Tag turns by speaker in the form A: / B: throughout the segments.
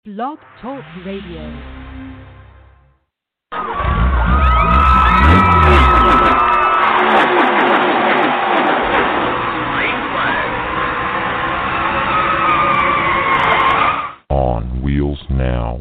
A: Blog Talk Radio.
B: On Wheels Now.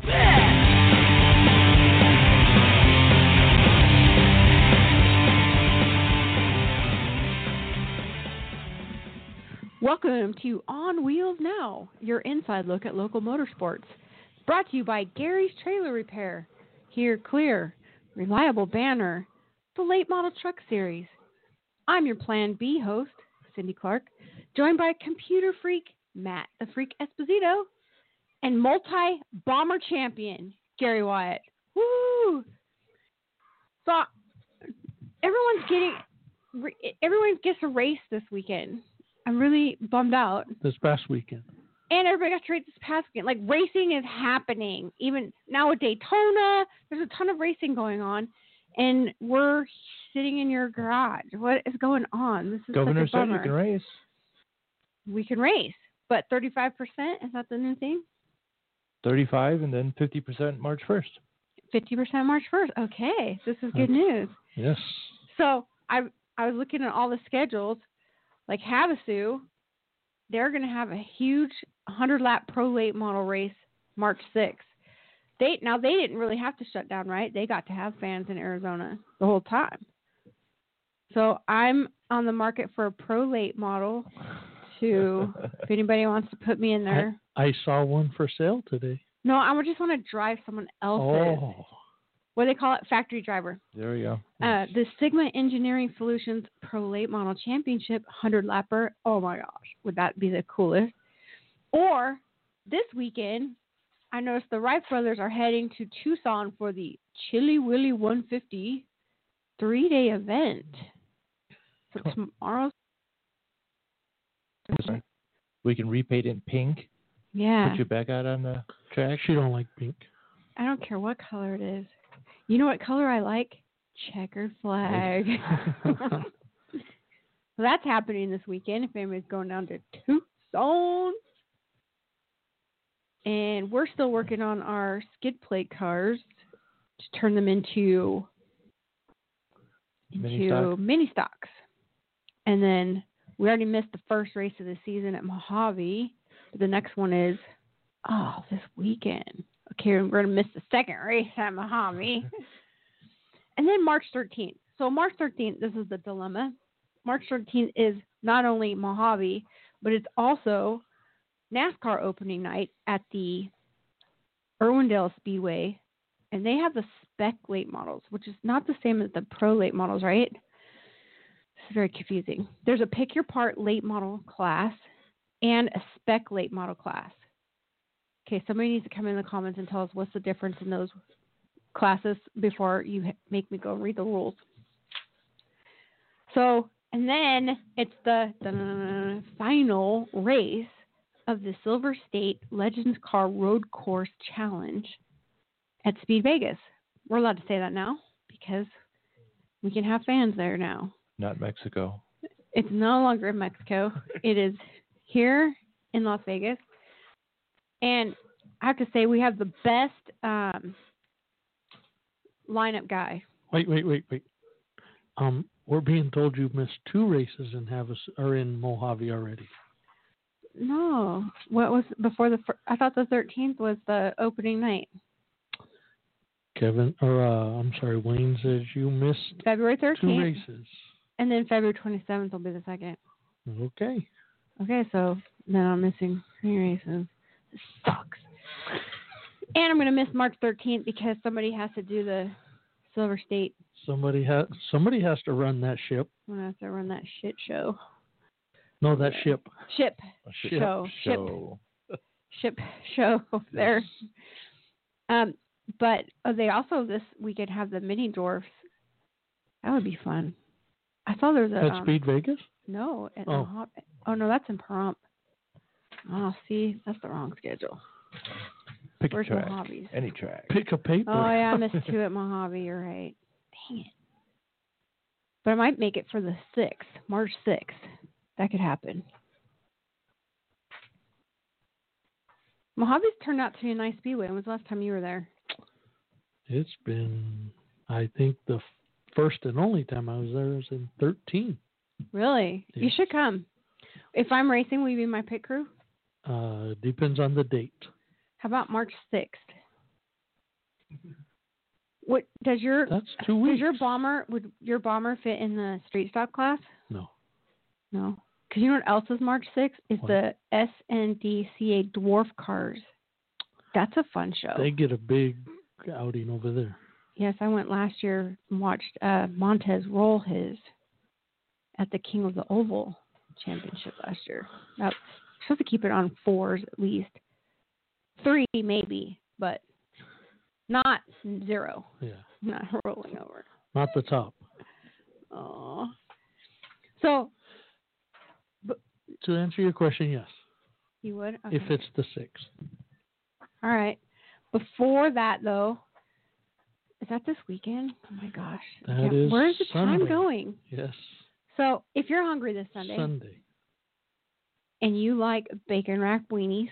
A: Welcome to On Wheels Now, your inside look at local motorsports. Brought to you by Gary's Trailer Repair, Here Clear, Reliable Banner, the Late Model Truck Series. I'm your Plan B host, Cindy Clark, joined by computer freak Matt the Freak Esposito and multi-bomber champion Gary Wyatt. Woo! So everyone gets a race this weekend. I'm really bummed out.
C: This past weekend.
A: And everybody got to race this past weekend. Like, racing is happening. Even now at Daytona, there's a ton of racing going on. And we're sitting in your garage. What is going on? This is
C: Governor
A: such a
C: said
A: bummer.
C: you can race.
A: We can race. But 35%, is that the new thing?
C: 35 and then 50% March 1st.
A: 50% March 1st. Okay. This is good news.
C: Yes.
A: So I was looking at all the schedules. Like Havasu, they're going to have a huge 100-lap pro late model race March 6th. They didn't really have to shut down, right? They got to have fans in Arizona the whole time. So I'm on the market for a pro late model if anybody wants to put me in there.
C: I saw one for sale today.
A: No, I just want to drive someone else's.
C: Oh.
A: What do they call it? Factory driver.
C: There we go.
A: The Sigma Engineering Solutions Pro Late Model Championship 100-lapper. Oh, my gosh. Would that be the coolest? Or this weekend, I noticed the Wright brothers are heading to Tucson for the Chili Willy 150 3-day event. So tomorrow's...
C: We can repaint it in pink.
A: Yeah.
C: Put you back out on the track.
D: She don't like pink.
A: I don't care what color it is. You know what color I like? Checkered flag. Well, that's happening this weekend if anybody's going down to Tucson. And we're still working on our skid plate cars to turn them into mini stocks. And then we already missed the first race of the season at Mojave. But the next one is, this weekend. Okay, we're going to miss the second race at Mojave. And then March 13th. So March 13th, this is the dilemma. March 13th is not only Mojave, but it's also NASCAR opening night at the Irwindale Speedway. And they have the spec late models, which is not the same as the pro late models, right? This is very confusing. There's a pick your part late model class and a spec late model class. Okay, somebody needs to come in the comments and tell us what's the difference in those classes before you make me go read the rules. So, and then it's the final race of the Silver State Legends Car Road Course Challenge at Speed Vegas. We're allowed to say that now because we can have fans there now.
C: Not Mexico.
A: It's no longer in Mexico. It is here in Las Vegas. And I have to say, we have the best lineup guy.
D: Wait. We're being told you've missed 2 races and are in Mojave already.
A: No. What was before I thought the 13th was the opening night.
D: Wayne says you missed
A: February 13th.
D: 2 races.
A: And then February 27th will be the second.
D: Okay,
A: so then I'm missing 3 races. This sucks. And I'm going to miss March 13th because somebody has to do the Silver State.
D: Somebody has to run that ship.
A: I'm going to have to run that shit show.
D: No, that ship.
A: Ship show over there. But they also this weekend have the mini dwarfs. That would be fun. I saw there's a...
D: At Speed Vegas?
A: No. Mojave. Oh, no, that's in Pahrump. Oh, see, that's the wrong schedule.
C: Pick
A: Where's
C: a track.
A: Mojave's?
C: Any track.
D: Pick a paper.
A: Oh, yeah, I missed 2 at Mojave. You're right. Dang it. But I might make it for the 6th, March 6th. That could happen. Mojave's turned out to be a nice speedway. When was the last time you were there?
D: It's been, I think, the first and only time I was there was in 13.
A: Really? You
D: Yes.
A: should come. If I'm racing, will you be my pit crew?
D: Depends on the date.
A: How about March 6th? What does your
D: That's 2 weeks.
A: would your bomber fit in the street stock class?
D: No.
A: No. Because you know what else is March 6th? Is
D: What?
A: the SNDCA dwarf cars. That's a fun show.
D: They get a big outing over there.
A: Yes, I went last year and watched Montez roll his at the King of the Oval Championship last year. That's supposed to keep it on 4s at least. 3 maybe, but not 0.
D: Yeah.
A: Not rolling over.
D: Not the top.
A: Oh. So
D: To answer your question, yes.
A: you would? Okay.
D: If it's the 6th.
A: All right. Before that, though, is that this weekend? Oh my gosh!
D: That is
A: Where's the time
D: Sunday.
A: going?
D: Yes.
A: So, if you're hungry this Sunday and you like bacon wrapped weenies,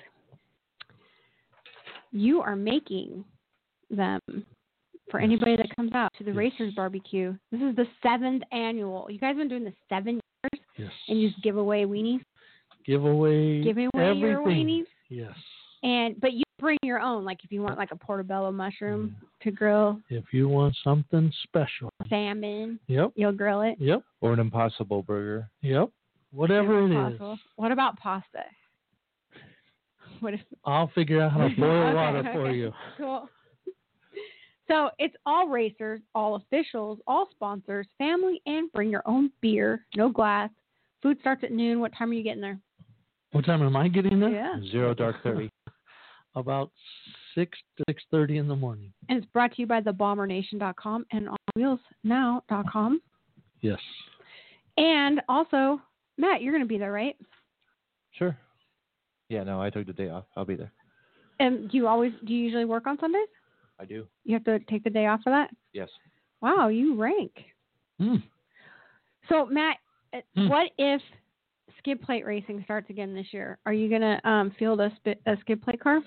A: you are making them for anybody that comes out to the
D: Yes.
A: Racers Barbecue. This is the 7th annual. You guys have been doing this 7 years,
D: Yes.
A: and you just give away weenies.
D: Giving away
A: Your
D: everything.
A: weenies.
D: Yes.
A: But you bring your own, like if you want like a portobello mushroom to grill,
D: If you want something special.
A: salmon,
D: Yep.
A: you'll grill it.
D: Yep.
C: Or an Impossible Burger.
D: Yep. Whatever it is.
A: Possible. What about pasta? What if?
D: I'll figure out how to boil
A: Okay,
D: water for
A: okay.
D: you.
A: Cool. So it's all racers, all officials, all sponsors, family, and bring your own beer, no glass. Food starts at noon. What time are you getting there?
D: What time am I getting there?
A: Yeah.
C: 0 dark 30.
D: About 6 to 6:30 in the morning.
A: And it's brought to you by thebomberNation.com and onwheelsnow.com.
D: Yes.
A: And also, Matt, you're going to be there, right?
C: Sure. Yeah, no, I took the day off. I'll be there.
A: And do you usually work on Sundays?
C: I do.
A: You have to take the day off for that?
C: Yes.
A: Wow, you rank.
D: Mm.
A: So, Matt,
D: Hmm.
A: what if skid plate racing starts again this year? Are you going to field a skid plate car?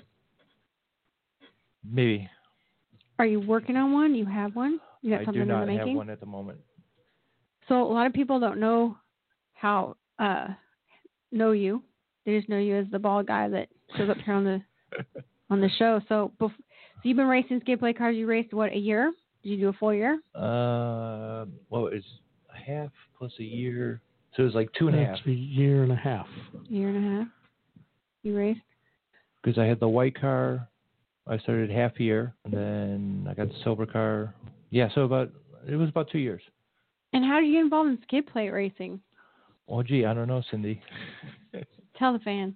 C: Maybe.
A: Are you working on one? You have one? You got
C: I
A: something
C: do not
A: in the
C: have
A: making?
C: one at the moment.
A: So, a lot of people don't know how, know you. They just know you as the bald guy that shows up here on the show. So, so you've been racing skid plate cars. You raced, what, a year? Did you do a full year?
C: Well, it's a half plus a year. So it was like 2.5.
D: That's a year and a half.
A: Year and a half. You raced?
C: Because I had the white car. I started half year, and then I got the silver car. Yeah, so it was about 2 years.
A: And how did you get involved in skid plate racing?
C: Oh, gee, I don't know, Cindy.
A: Tell the fans.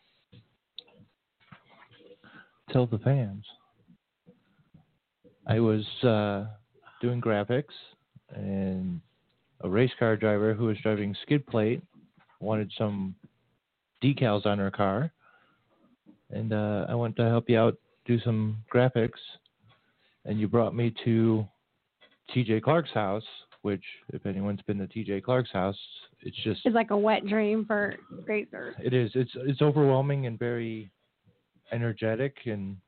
C: Tell the fans. I was doing graphics, and a race car driver who was driving skid plate wanted some decals on her car, and I went to help you out, do some graphics, and you brought me to TJ Clark's house, which, if anyone's been to TJ Clark's house, it's just...
A: It's like a wet dream for racers.
C: It is. It's overwhelming and very energetic, and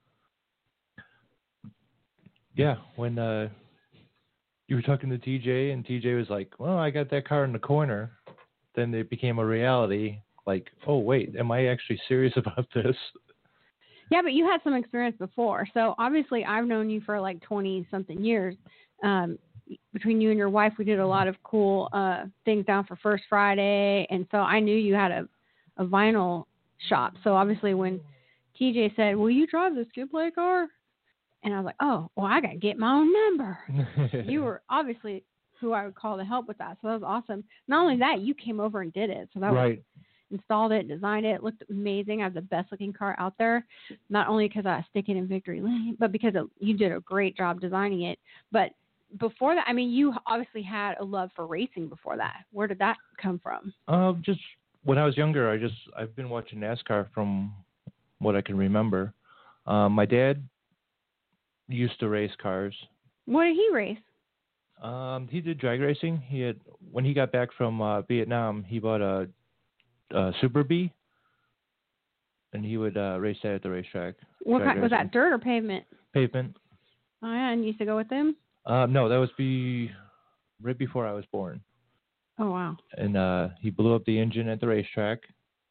C: yeah, when you were talking to TJ, and TJ was like, "Well, I got that car in the corner," then it became a reality. Like, oh wait, am I actually serious about this?
A: Yeah, but you had some experience before. So obviously I've known you for like 20-something years. Between you and your wife, we did a lot of cool things down for First Friday. And so I knew you had a vinyl shop. So obviously when TJ said, will you drive the skid plate car? And I was like, oh, well, I got to get my own number. You were obviously who I would call to help with that. So that was awesome. Not only that, you came over and did it. So that was
C: Right.
A: installed it, designed it. It looked amazing. I have the best looking car out there, not only because I stick it in victory lane, but because you did a great job designing it. But before that, I mean, you obviously had a love for racing before that. Where did that come from?
C: Just when I was younger, I've been watching NASCAR from what I can remember. My dad used to race cars.
A: What did he race?
C: He did drag racing. When he got back from Vietnam, he bought a Super Bee, and he would race that at the racetrack.
A: What
C: Drag
A: kind, was that
C: racing.
A: dirt or pavement?
C: Pavement.
A: Oh yeah, and you used to go with them?
C: No, that was right before I was born.
A: Oh wow.
C: And he blew up the engine at the racetrack.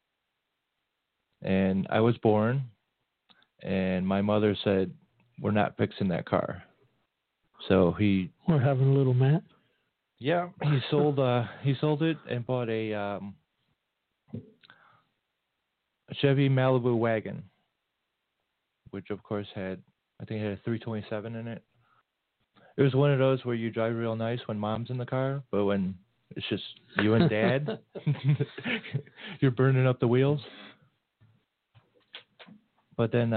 C: And I was born, and my mother said, "We're not fixing that car." So
D: We're having a little Matt.
C: he sold it and bought a Chevy Malibu wagon, which of course I think it had a 327 in it. It was one of those where you drive real nice when mom's in the car, but when it's just you and dad, you're burning up the wheels. But then,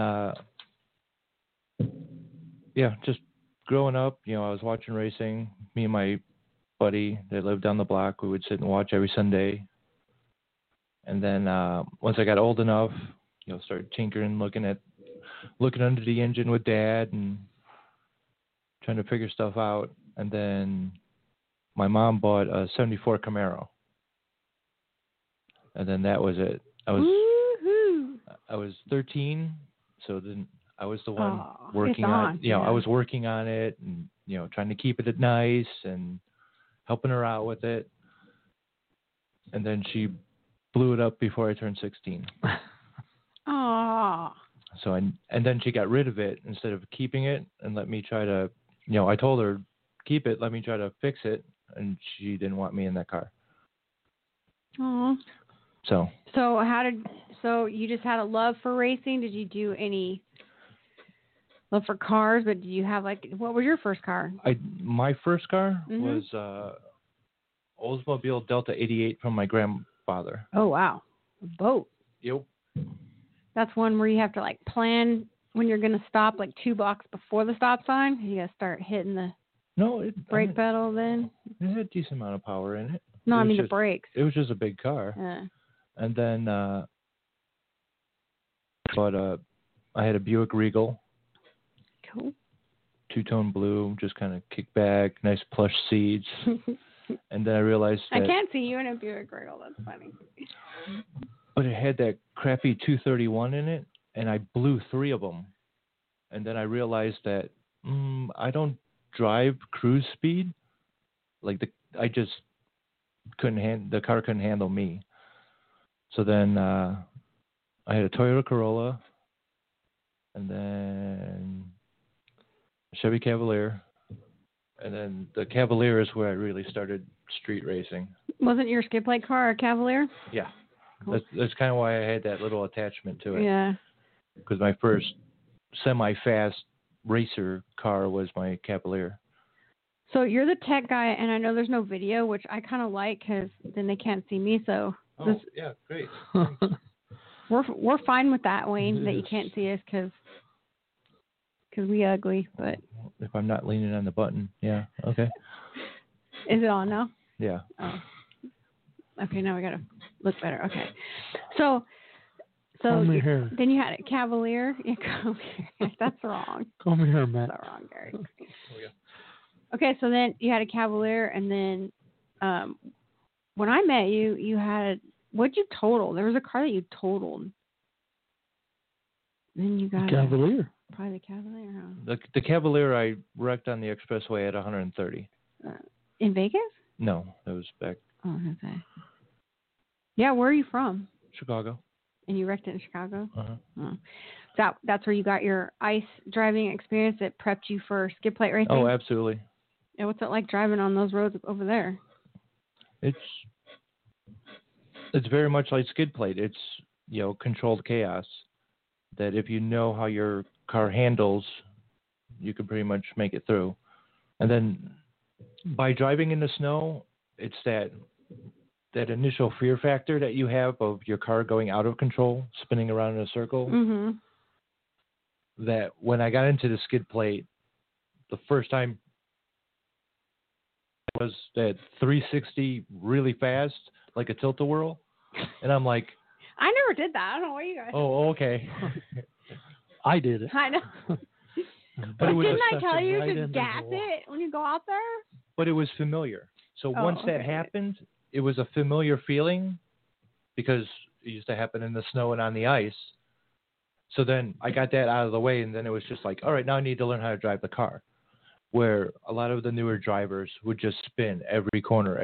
C: just growing up, I was watching racing. Me and my buddy that lived down the block, we would sit and watch every Sunday. And then once I got old enough, started tinkering, looking under the engine with Dad and trying to figure stuff out. And then my mom bought a '74 Camaro. And then that was it. I was 13, so then I was the one working on it. I was working on it and, trying to keep it nice and helping her out with it. And then she blew it up before I turned 16.
A: Aww.
C: So, and then she got rid of it instead of keeping it and let me try to, I told her, keep it, let me try to fix it. And she didn't want me in that car.
A: Aww.
C: So
A: you just had a love for racing? Did you do any love for cars? But did you have what was your first car?
C: My first car
A: Mm-hmm.
C: was Oldsmobile Delta 88 from my grandfather.
A: Oh wow, a boat.
C: Yep.
A: That's one where you have to plan when you're gonna stop 2 blocks before the stop sign. You gotta start hitting the brake pedal then.
C: It had a decent amount of power in it.
A: No, I mean the brakes.
C: It was just a big car.
A: Yeah.
C: And then I had a Buick Regal.
A: Cool.
C: 2-tone blue, just kind of kick back, nice plush seats. And then I realized that...
A: I can't see you in a Buick Regal. That's funny.
C: But it had that crappy 231 in it, and I blew 3 of them. And then I realized that I don't drive cruise speed. I just couldn't the car couldn't handle me. So then I had a Toyota Corolla, and then a Chevy Cavalier, and then the Cavalier is where I really started street racing.
A: Wasn't your skid plate car a Cavalier?
C: Yeah.
A: Cool.
C: That's kind of why I had that little attachment to it.
A: Yeah.
C: Because my first semi-fast racer car was my Cavalier.
A: So you're the tech guy, and I know there's no video, which I kind of like because then they can't see me. So
C: yeah, great.
A: we're fine with that, Wayne, that you can't see us because we ugly. But
C: if I'm not leaning on the button, yeah, okay.
A: Is it on now?
C: Yeah.
A: Oh. Okay, now we gotta look better. Okay, so
D: Comb your hair.
A: Then you had a Cavalier. Yeah, comb your hair. That's wrong.
D: Comb your hair, Matt.
A: That's wrong, Gary. Okay, so then you had a Cavalier, and then when I met you, you had what'd you total? There was a car that you totaled. Then you got
D: Cavalier.
A: Probably the Cavalier, huh?
C: The Cavalier I wrecked on the expressway at 130.
A: In Vegas?
C: No, it was back.
A: Oh, okay. Yeah, where are you from?
C: Chicago.
A: And you wrecked it in Chicago?
C: Uh-huh.
A: Oh. That's where you got your ice driving experience that prepped you for skid plate racing?
C: Oh, absolutely.
A: Yeah, what's it like driving on those roads over there?
C: It's very much like skid plate. It's, controlled chaos. That if you know how your car handles, you can pretty much make it through. And then by driving in the snow, it's that initial fear factor that you have of your car going out of control, spinning around in a circle.
A: Mm-hmm.
C: That when I got into the skid plate, the first time was that 360 really fast, like a tilt-a-whirl. And I'm like...
A: I never did that. I don't know what you guys...
C: Oh, okay.
D: I did it.
A: I know.
C: But it was
A: didn't I tell you
D: right
A: to
D: into
A: gas
D: the wall.
A: it when you go out there?
C: But it was familiar. So once that happened, it was a familiar feeling because it used to happen in the snow and on the ice. So then I got that out of the way, and then it was just like, all right, now I need to learn how to drive the car. Where a lot of the newer drivers would just spin every corner.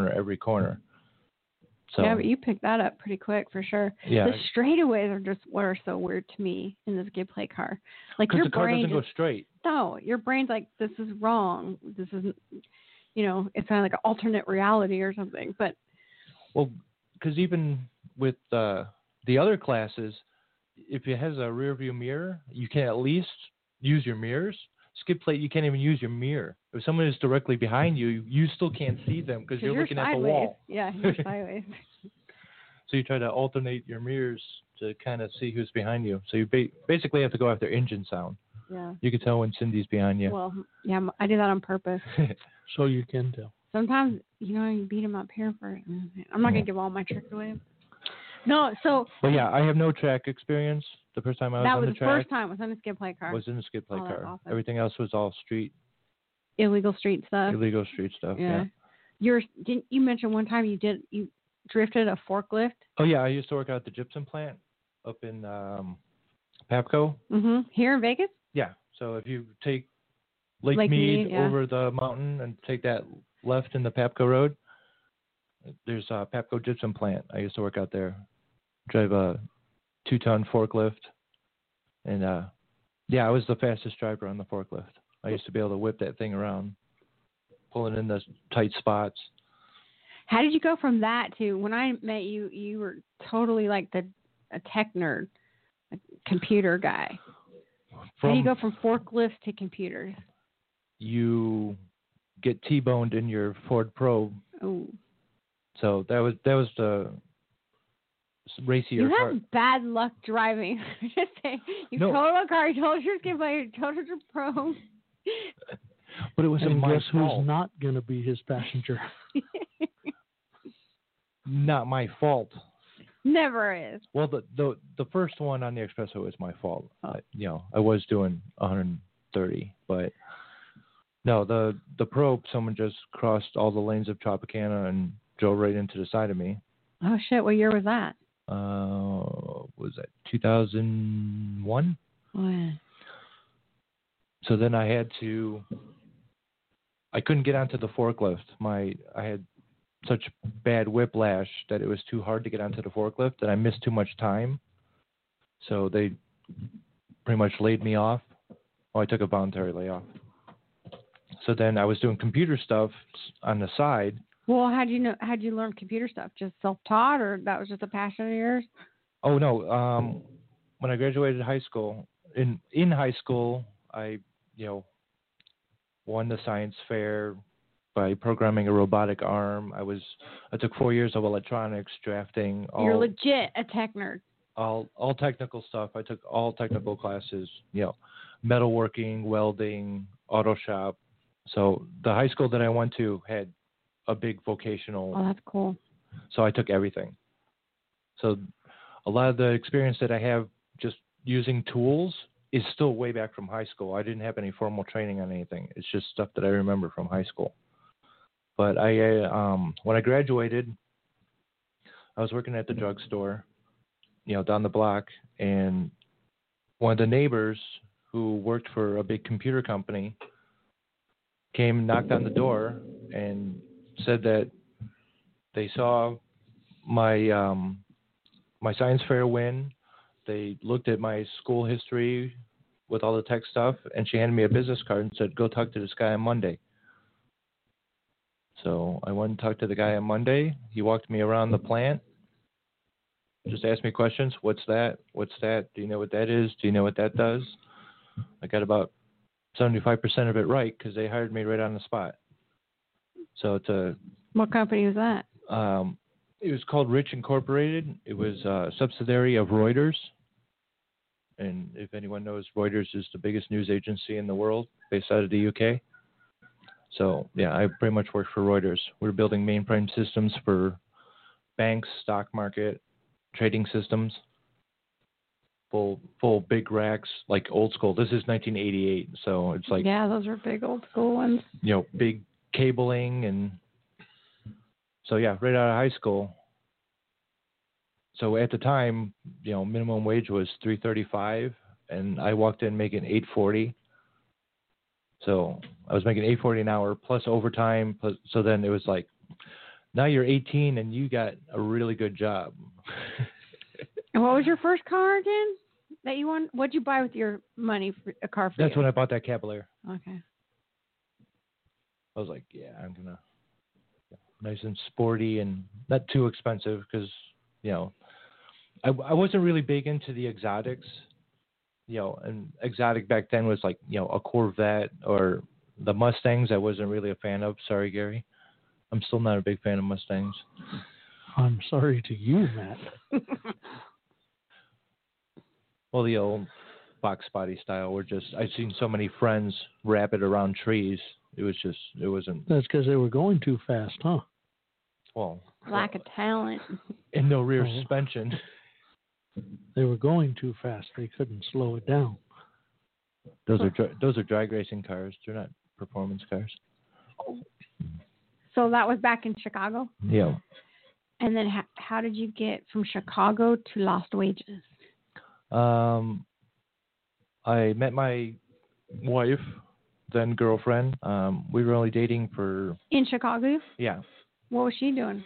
C: So,
A: yeah, but you picked that up pretty quick for sure.
C: Yeah.
A: The straightaways are just what are so weird to me in this skid plate car. Like
C: because
A: your
C: the car
A: brain
C: doesn't go
A: just,
C: straight.
A: no, your brain's like, this is wrong. This isn't, it's kind of like an alternate reality or something. But
C: Well, because even with the other classes, if it has a rear view mirror, you can at least use your mirrors. Skid plate, you can't even use your mirror. If someone is directly behind you, you still can't see them because you're looking
A: sideways.
C: at the wall.
A: Yeah, you're sideways.
C: So you try to alternate your mirrors to kind of see who's behind you. So you basically have to go after engine sound.
A: Yeah.
C: You can tell when Cindy's behind you.
A: Well, yeah, I do that on purpose.
D: So you can tell.
A: Sometimes, you beat him up here for. I'm not gonna give all my tricks away. No, so.
C: Well, yeah, I have no track experience. The first time I was
A: that
C: on
A: was
C: the
A: the
C: track
A: first time I was on a skid plate car.
C: was in a skid plate
A: Oh, that's
C: car.
A: awesome.
C: Everything else was all street,
A: Illegal street stuff.
C: illegal street stuff.
A: Yeah. Didn't you mention one time you drifted a forklift?
C: Oh yeah, I used to work out at the gypsum plant up in Papco.
A: Mm-hmm. Here in Vegas?
C: Yeah. So if you take Lake
A: Mead,
C: Mead
A: yeah.
C: over the mountain and take that left in the Papco Road, there's a Papco gypsum plant. I used to work out there. Drive a 2-ton forklift. And I was the fastest driver on the forklift. I used to be able to whip that thing around, pulling in the tight spots.
A: How did you go from that to when I met you? You were totally like a tech nerd, a computer guy. How do you go from forklifts to computers?
C: You get T-boned in your Ford Probe.
A: Oh.
C: So that was the racier
A: You
C: car.
A: have bad luck driving. Just say you totaled a car, you totaled your skid plate, you totaled your Probe.
C: But it wasn't
D: And
C: my
D: guess
C: fault.
D: who's not going to be his passenger?
C: Not my fault.
A: Never is.
C: Well, the first one on the expressway was my fault.
A: Oh.
C: I was doing 130, but no, the Probe, someone just crossed all the lanes of Tropicana and drove right into the side of me.
A: Oh shit! What year was that?
C: Was that 2001?
A: Oh, yeah.
C: So then I couldn't get onto the forklift. I had such bad whiplash that it was too hard to get onto the forklift, and I missed too much time. So they pretty much laid me off. Oh, I took a voluntary layoff. So then I was doing computer stuff on the side. Well,
A: how'd you learn computer stuff? Just self-taught, or that was just a passion of yours?
C: Oh no. When I graduated high school, in high school, I won the science fair by programming a robotic arm. I took 4 years of electronics, drafting.
A: You're legit a tech nerd.
C: All technical stuff. I took all technical classes. Metalworking, welding, auto shop. So the high school that I went to had a big vocational.
A: Oh, that's cool.
C: So I took everything. So a lot of the experience that I have just using tools is still way back from high school. I didn't have any formal training on anything. It's just stuff that I remember from high school. But when I graduated, I was working at the drugstore, down the block, and one of the neighbors who worked for a big computer company came and knocked on the door and said that they saw my my science fair win. They looked at my school history with all the tech stuff, and she handed me a business card and said, "Go talk to this guy on Monday." So I went and talked to the guy on Monday. He walked me around the plant, just asked me questions. What's that? What's that? Do you know what that is? Do you know what that does? I got about 75% of it right because they hired me right on the spot. So
A: What company was that?
C: It was called Rich Incorporated. It was a subsidiary of Reuters. And if anyone knows, Reuters is the biggest news agency in the world based out of the UK. So, yeah, I pretty much worked for Reuters. We were building mainframe systems for banks, stock market, trading systems, full big racks, like old school. This is 1988, so it's like...
A: Yeah, those are big old school ones.
C: Big cabling and... So, yeah, right out of high school. So at the time, minimum wage was $3.35, and I walked in making $8.40. So I was making $8.40 an hour plus overtime. So then it was like, now you're 18 and you got a really good job.
A: And what was your first car again that you won? What'd you buy with your money for a car?
C: That's when I bought that Cavalier.
A: Okay.
C: I was like, yeah, I'm gonna nice and sporty and not too expensive because I wasn't really big into the exotics. And exotic back then was like, a Corvette or the Mustangs I wasn't really a fan of. Sorry, Gary. I'm still not a big fan of Mustangs.
D: I'm sorry to you, Matt.
C: Well, the old box body style were just, I've seen so many friends wrap it around trees. It wasn't.
D: That's because they were going too fast, huh?
C: Well,
A: Lack of talent.
C: and no rear suspension.
D: They were going too fast. They couldn't slow it down.
C: Those are drag racing cars. They're not performance cars.
A: So that was back in Chicago?
C: Yeah.
A: And then how did you get from Chicago to Lost Wages?
C: I met my wife, then girlfriend. We were only dating for...
A: In Chicago?
C: Yeah.
A: What was she doing?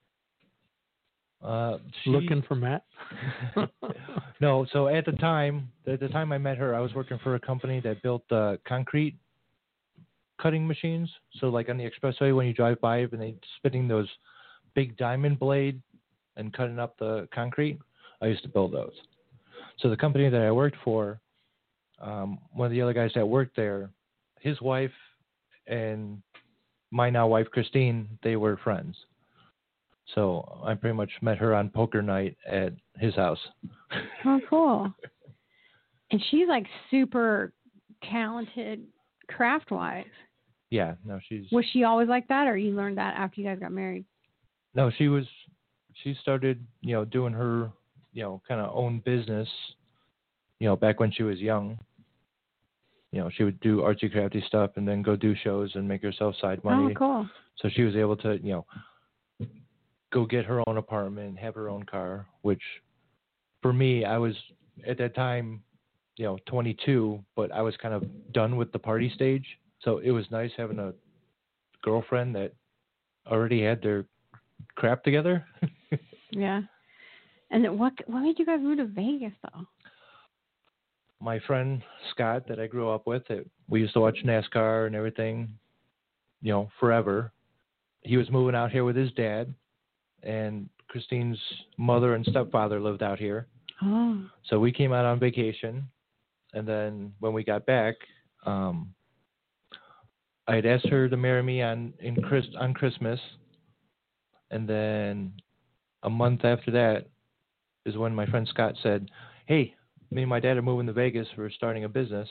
D: Looking for Matt?
C: No, so at the time I met her, I was working for a company that built concrete cutting machines. So like on the expressway when you drive by and they spinning those big diamond blade and cutting up the concrete, I used to build those. So the company that I worked for, one of the other guys that worked there, his wife and my now wife Christine, they were friends. So I pretty much met her on poker night at his house.
A: Oh, cool. And she's like super talented craft-wise.
C: Yeah, no, she's...
A: Was she always like that, or you learned that after you guys got married?
C: No, she started, doing her, kind of own business, back when she was young. She would do artsy crafty stuff and then go do shows and make herself side money.
A: Oh, cool.
C: So she was able to, go get her own apartment, have her own car, which for me, I was at that time, 22, but I was kind of done with the party stage. So it was nice having a girlfriend that already had their crap together.
A: Yeah. And then what made you guys move to Vegas, though?
C: My friend Scott that I grew up with, we used to watch NASCAR and everything, forever. He was moving out here with his dad, and Christine's mother and stepfather lived out here.
A: Oh.
C: So we came out on vacation, and then when we got back, I had asked her to marry me on Christmas, and then a month after that is when my friend Scott said, "Hey, me and my dad are moving to Vegas. We're starting a business.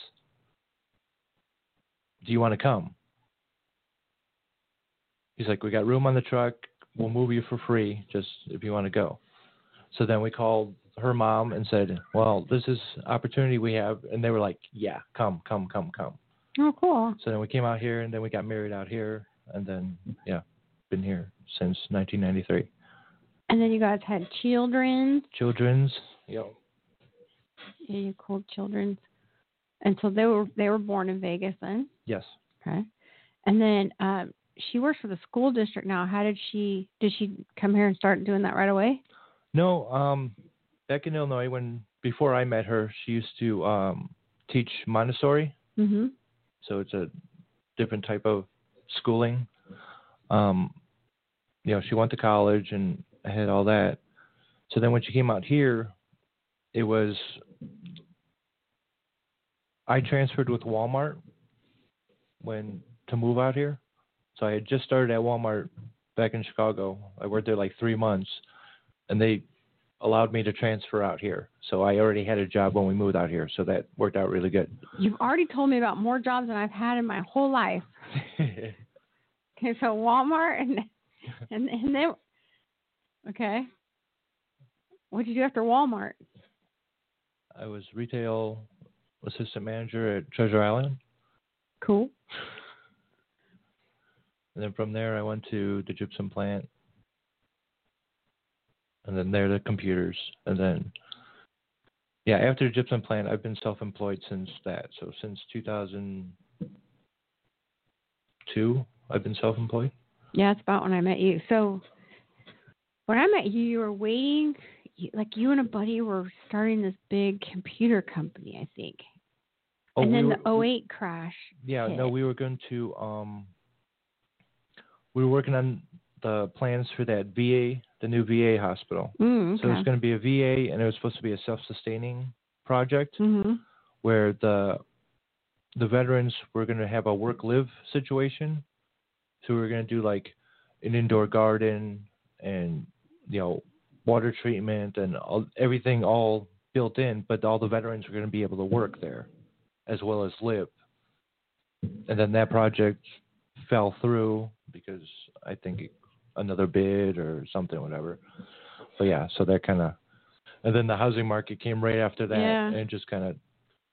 C: Do you want to come?" He's like, "We got room on the truck. We'll move you for free, just if you want to go." So then we called her mom and said, "Well, this is opportunity we have." And they were like, "Yeah, come."
A: Oh, cool.
C: So then we came out here, and then we got married out here, and then, been here since 1993.
A: And then you guys had children.
C: Children's,
A: Yeah, you called children's. And so they were born in Vegas then?
C: yes.
A: Okay. And then she works for the school district now. How did she come here and start doing that right away?
C: No, back in Illinois, before I met her, she used to teach Montessori.
A: Mm-hmm.
C: So it's a different type of schooling. She went to college and had all that. So then when she came out here, I transferred with Walmart to move out here. So I had just started at Walmart back in Chicago. I worked there like 3 months, and they allowed me to transfer out here. So I already had a job when we moved out here. So that worked out really good.
A: You've already told me about more jobs than I've had in my whole life. Okay, so Walmart and then okay. What did you do after Walmart?
C: I was retail assistant manager at Treasure Island.
A: Cool.
C: And then from there, I went to the gypsum plant. and then they're the computers, and then yeah, after the gypsum plant, I've been self-employed since that. So since 2002, I've been self-employed.
A: Yeah, it's about when I met you. So when I met you, you were waiting, like you and a buddy were starting this big computer company, I think.
C: Oh,
A: and then
C: we
A: the
C: were,
A: 08 crash.
C: yeah,
A: hit.
C: no, we were going to we were working on the plans for that VA, the new VA hospital.
A: Okay.
C: So it's going to be a VA, and it was supposed to be a self-sustaining project
A: Mm-hmm.
C: where the veterans were going to have a work-live situation. So we were going to do like an indoor garden and, you know, water treatment and everything all built in, but all the veterans were going to be able to work there as well as live. And then that project fell through because I think another bid or something, whatever. But yeah, so that kind of, and then the housing market came right after that,
A: Yeah.
C: and just kind of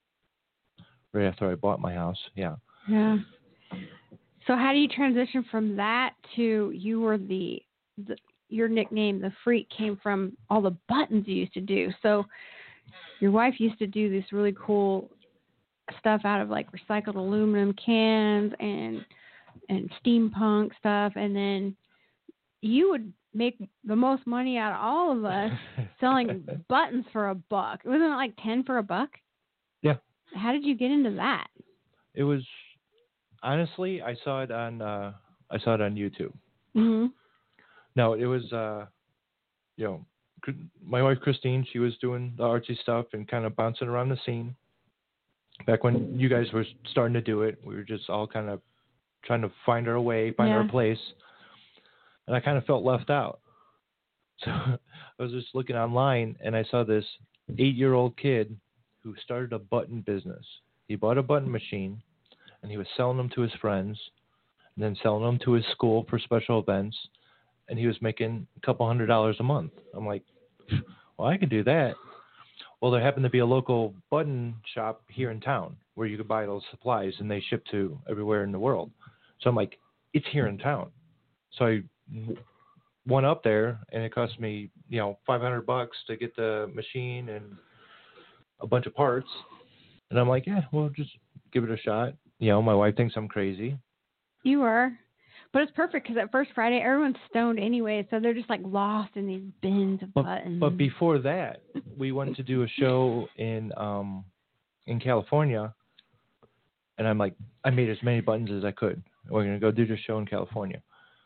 C: right after I bought my house. Yeah.
A: Yeah. So how do you transition from that to you were your nickname, the Freak, came from all the buttons you used to do. So your wife used to do this really cool stuff out of like recycled aluminum cans and steampunk stuff, and then you would make the most money out of all of us selling buttons for $1. Wasn't it like 10 for $1?
C: Yeah.
A: How did you get into that?
C: It was honestly, I saw it on YouTube.
A: Mm-hmm.
C: No, it was you know, my wife Christine, she was doing the artsy stuff and kind of bouncing around the scene. Back when you guys were starting to do it, we were just all kind of trying to find our way, find our place. And I kind of felt left out. So I was just looking online, and I saw this 8-year-old kid who started a button business. He bought a button machine, and he was selling them to his friends, and then selling them to his school for special events, and he was making a couple $100s a month. I'm like, well, I can do that. Well, there happened to be a local button shop here in town where you could buy those supplies, and they ship to everywhere in the world. So I'm like, it's here in town. So I went up there, and it cost me, you know, $500 to get the machine and a bunch of parts. And I'm like, yeah, well, just give it a shot. You know, my wife thinks I'm crazy.
A: You were. But it's perfect because at First Friday, everyone's stoned anyway, so they're just like lost in these bins of buttons.
C: But before that, we went to do a show in California, and I'm like, I made as many buttons as I could. We're going to go do the show in California.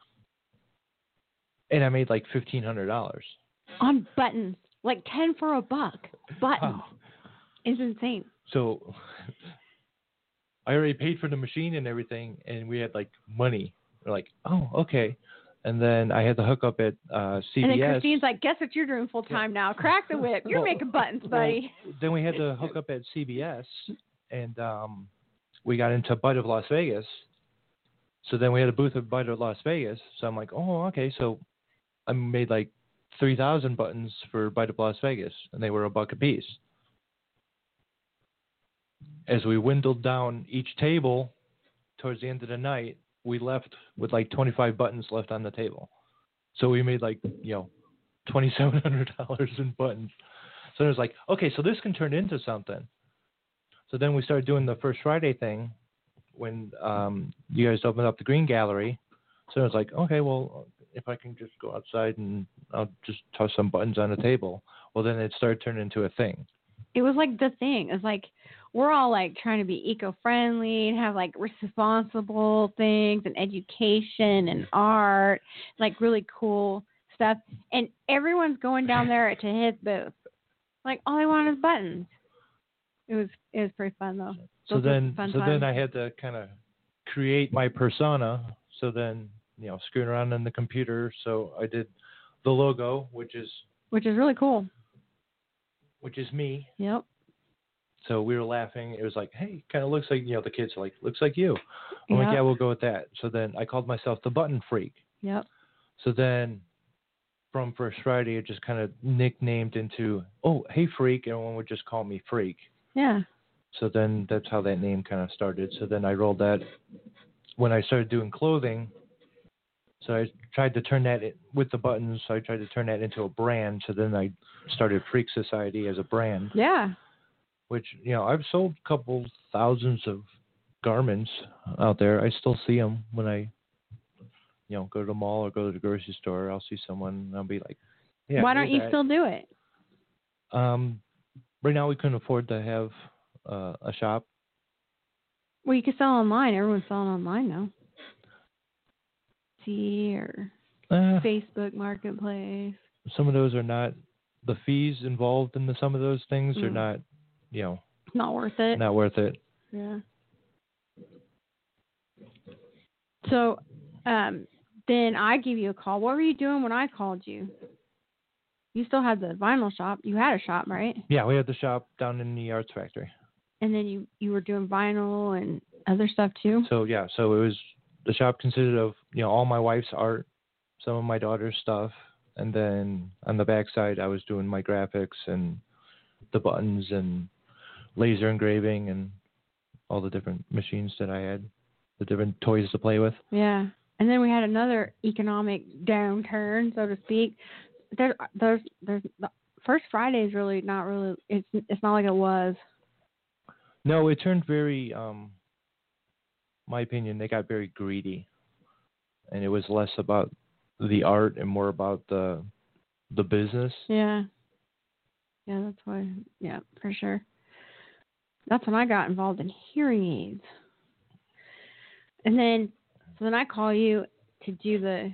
C: And I made like $1,500.
A: On buttons. Like 10 for $1. Buttons.
C: Wow.
A: It's insane.
C: So I already paid for the machine and everything, and we had like money. We're like, oh, okay. And then I had to hook up at CBS.
A: And then Christine's like, guess what you're doing full time now? Crack the whip. You're making buttons, buddy.
C: Well, then we had to hook up at CBS, and we got into Bite of Las Vegas. So then we had a booth at Bite of Las Vegas. So I'm like, oh, okay. So I made like 3,000 buttons for Bite of Las Vegas, and they were $1 a piece. As we dwindled down each table towards the end of the night, we left with like 25 buttons left on the table. So we made like, you know, $2,700 in buttons. So it was like, okay, so this can turn into something. So then we started doing the First Friday thing when you guys opened up the Green Gallery. So it was like, okay, well, if I can just go outside and I'll just toss some buttons on the table. Well, then it started turning into a thing.
A: It was like the thing. It's like we're all like trying to be eco-friendly and have like responsible things and education and art, like really cool stuff. And everyone's going down there to his booth. Like all they want is buttons. It was pretty fun though.
C: So then I had to kind of create my persona. So then, you know, screwing around on the computer. So I did the logo, which is
A: really cool.
C: Which is me.
A: Yep.
C: So we were laughing. It was like, hey, kind of looks like, you know, the kids are like, looks like you. I'm like, yeah, we'll go with that. So then I called myself the Button Freak.
A: Yep.
C: So then from First Friday, it just kind of nicknamed into, oh, hey, Freak. Everyone would just call me Freak.
A: Yeah.
C: So then that's how that name kind of started. So then I rolled that. When I started doing clothing, So I tried to turn that with the buttons. So I tried to turn that into a brand. So then I started Freak Society as a brand,
A: Yeah.
C: which, I've sold a couple thousands of garments out there. I still see them when I, go to the mall or go to the grocery store. I'll see someone and I'll be like, yeah.
A: Why don't you
C: that.
A: still do it?
C: Right now we couldn't afford to have a shop.
A: Well, you can sell online. Everyone's selling online now. Or Facebook Marketplace.
C: Some of those are not, the fees involved in some of those things are not,
A: not worth it.
C: Not worth it.
A: Yeah. So, then I give you a call. What were you doing when I called you? You still had the vinyl shop. You had a shop, right?
C: Yeah, we had the shop down in the Arts Factory.
A: And then you were doing vinyl and other stuff too?
C: So it was, the shop consisted of, all my wife's art, some of my daughter's stuff, and then on the backside I was doing my graphics and the buttons and laser engraving and all the different machines that I had, the different toys to play with.
A: Yeah. And then we had another economic downturn, so to speak. There's the First Friday is really not really, it's not like it was.
C: No, it turned very, my opinion, they got very greedy, and it was less about the art and more about the business.
A: Yeah. Yeah, that's why. Yeah, for sure. That's when I got involved in hearing aids. And then, so then I call you to do the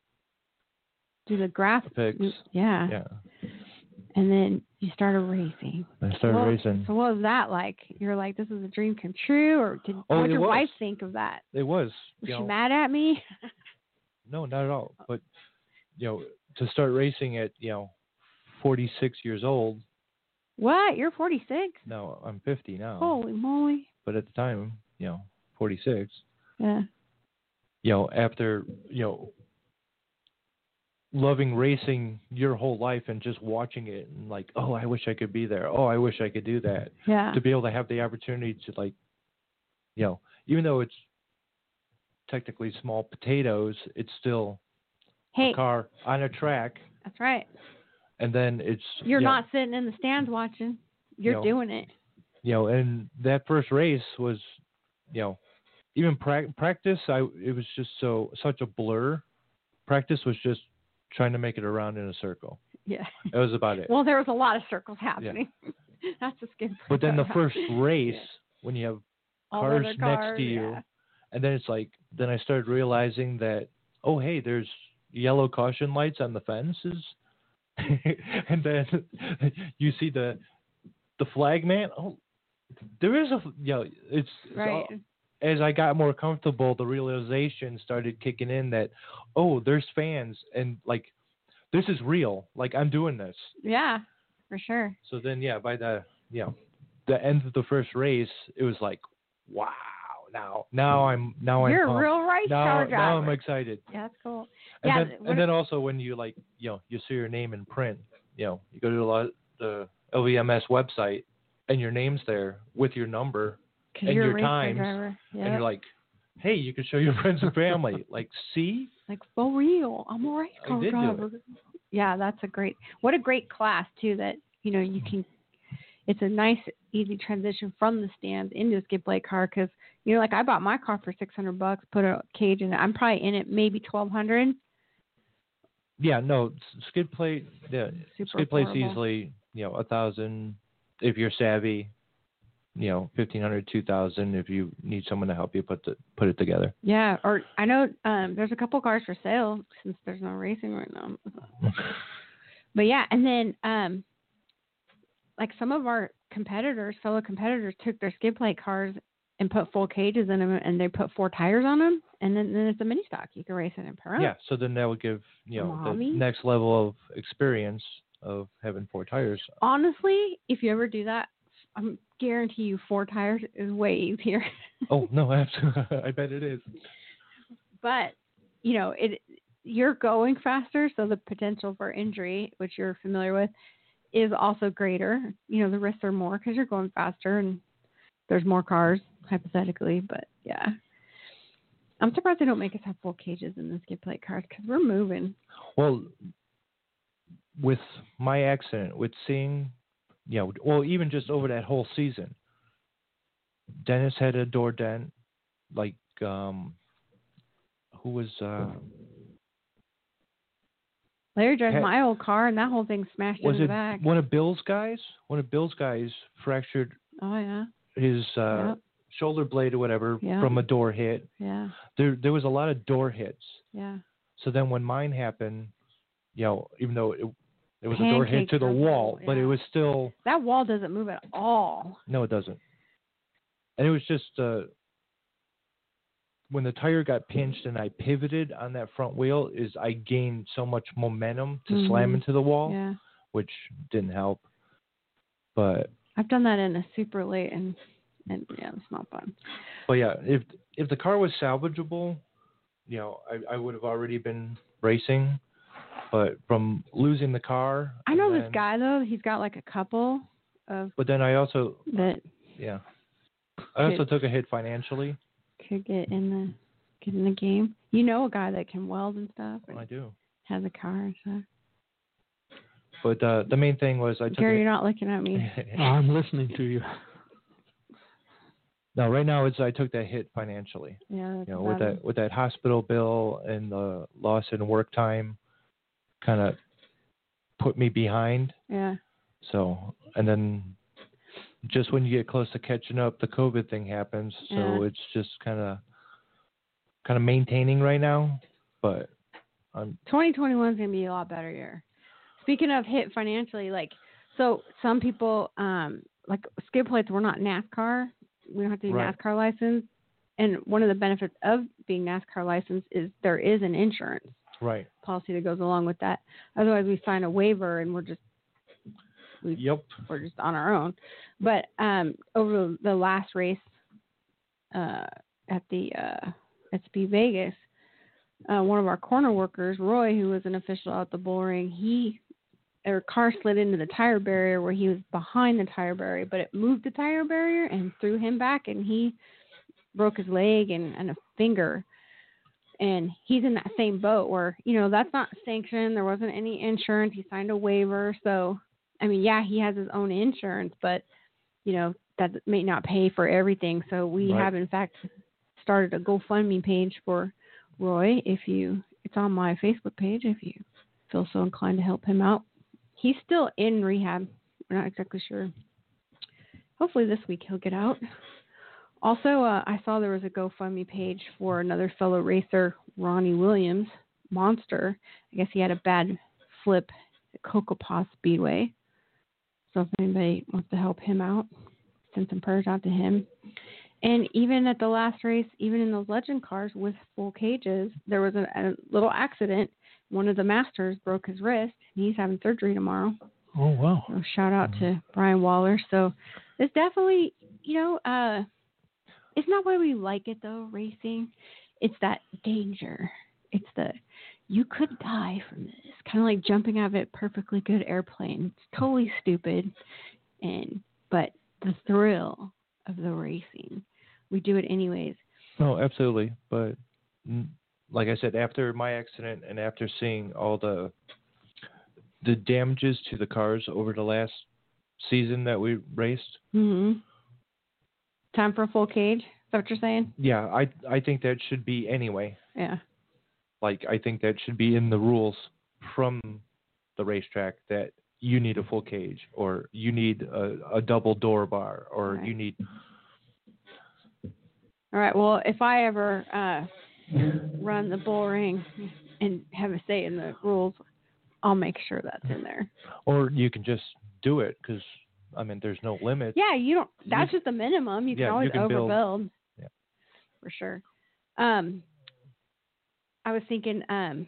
C: graphics.
A: Yeah.
C: Yeah.
A: And then you started racing.
C: I started racing.
A: So what was that like? You're like, this is a dream come true, or what did your wife think of that?
C: It was.
A: Was she mad at me?
C: No, not at all. But to start racing at 46 years old.
A: What? You're 46?
C: No, I'm 50 now.
A: Holy moly!
C: But at the time, 46.
A: Yeah.
C: After loving racing your whole life and just watching it and like, oh, I wish I could be there. Oh, I wish I could do that.
A: Yeah.
C: To be able to have the opportunity to even though it's technically small potatoes, it's still a car on a track.
A: That's right.
C: And then
A: you're not sitting in the stands watching. You're doing it.
C: And that first race was, even practice. It was just such a blur. Practice was just trying to make it around in a circle.
A: Yeah.
C: That was about it.
A: Well, there was a lot of circles happening. Yeah. That's a skid.
C: But then the first race, when you have cars next to you, and then it's like, then I started realizing that, oh, hey, there's yellow caution lights on the fences. And then you see the flag man. Oh, there is it's
A: right.
C: As I got more comfortable, the realization started kicking in that, oh, there's fans and like, this is real. Like I'm doing this.
A: Yeah, for sure.
C: So then, by the end of the first race, it was like, wow. Now I'm
A: You're
C: pumped.
A: A real race car driver.
C: Now I'm excited.
A: Yeah, that's cool.
C: And then also when you you see your name in print, you go to the LVMS website and your name's there with your number and your times, and you're like, hey, you can show your friends and family. Like, see?
A: Like, for real, I'm a race car driver. Yeah, that's what a great class too. That you can. It's a nice, easy transition from the stands into a skid plate car because like I bought my car for $600, put a cage in it. I'm probably in it maybe $1,200.
C: Yeah, no, skid plate. Yeah, skid plate's easily $1,000 if you're savvy. $1,500, $2,000 if you need someone to help you put it together.
A: Yeah, or I know there's a couple cars for sale since there's no racing right now. But yeah, and then like some of our fellow competitors took their skid plate cars and put full cages in them, and they put 4 tires on them, and then it's a mini stock. You can race it in pro.
C: Yeah, so then that would give the next level of experience of having 4 tires.
A: Honestly, if you ever do that, I guarantee you 4 tires is way easier.
C: Oh no, absolutely. I bet it is.
A: But you're going faster, so the potential for injury, which you're familiar with, is also greater. The risks are more because you're going faster and there's more cars, hypothetically. But yeah. I'm surprised they don't make us have full cages in the skid plate cars because we're moving.
C: Well, with my accident, with seeing, well, even just over that whole season, Dennis had a door dent. Like, who was?
A: Larry drives my old car, and that whole thing smashed in the back.
C: One of Bill's guys? One of Bill's guys fractured.
A: Oh yeah.
C: His shoulder blade or whatever from a door hit.
A: Yeah.
C: There was a lot of door hits.
A: Yeah.
C: So then when mine happened, even though it was a door hit to the wall, but it was still...
A: That wall doesn't move at all.
C: No, it doesn't. And it was just... when the tire got pinched and I pivoted on that front wheel, I gained so much momentum to slam into the wall, which didn't help. But...
A: I've done that in a super late, and it's not fun.
C: But yeah, if the car was salvageable, I would have already been racing. But from losing the car,
A: I know this guy though. He's got like a couple of.
C: But then I also
A: that.
C: Yeah, I also took a hit financially.
A: Could get in the game. You know a guy that can weld and stuff.
C: I do.
A: Has a car and stuff.
C: But the main thing was I took.
A: Gary, you're not looking at me.
D: I'm listening to you.
C: No, right now I took that hit financially.
A: Yeah.
C: With that hospital bill and the loss in work time, kind of put me behind.
A: Yeah.
C: So, and then just when you get close to catching up, the COVID thing happens. So it's just kind of maintaining right now. But
A: 2021 is gonna be a lot better year. Speaking of hit financially, so some people, like skid plates, we're not NASCAR. We don't have to be NASCAR licensed. And one of the benefits of being NASCAR licensed is there is an insurance policy that goes along with that. Otherwise, we sign a waiver and we're just on our own. But over the last race at Speed Vegas, one of our corner workers, Roy, who was an official at the bull ring, their car slid into the tire barrier where he was behind the tire barrier, but it moved the tire barrier and threw him back, and he broke his leg and a finger. And he's in that same boat where, that's not sanctioned. There wasn't any insurance. He signed a waiver. So, I mean, he has his own insurance, but, that may not pay for everything. So we have, in fact, started a GoFundMe page for Roy. It's on my Facebook page if you feel so inclined to help him out. He's still in rehab. We're not exactly sure. Hopefully this week he'll get out. Also, I saw there was a GoFundMe page for another fellow racer, Ronnie Williams, Monster. I guess he had a bad flip at Cocopah Speedway. So if anybody wants to help him out, send some prayers out to him. And even at the last race, even in those legend cars with full cages, there was a little accident. One of the masters broke his wrist, and he's having surgery tomorrow.
D: Oh, wow.
A: So shout out to Brian Waller. So it's definitely, it's not why we like it, though, racing. It's that danger. It's you could die from this. Kind of like jumping out of a perfectly good airplane. It's totally stupid. But the thrill of the racing. We do it anyways.
C: No, absolutely. But like I said, after my accident and after seeing all the damages to the cars over the last season that we raced.
A: Mm-hmm. Time for a full cage? Is that what you're saying?
C: Yeah, I think that should be anyway.
A: Yeah.
C: I think that should be in the rules from the racetrack that you need a full cage, or you need a double door bar, or you need...
A: All right, well, if I ever run the bull ring and have a say in the rules, I'll make sure that's in there.
C: Or you can just do it, because, there's no limit.
A: Yeah, that's just the minimum. You can always overbuild.
C: Yeah.
A: For sure. I was thinking,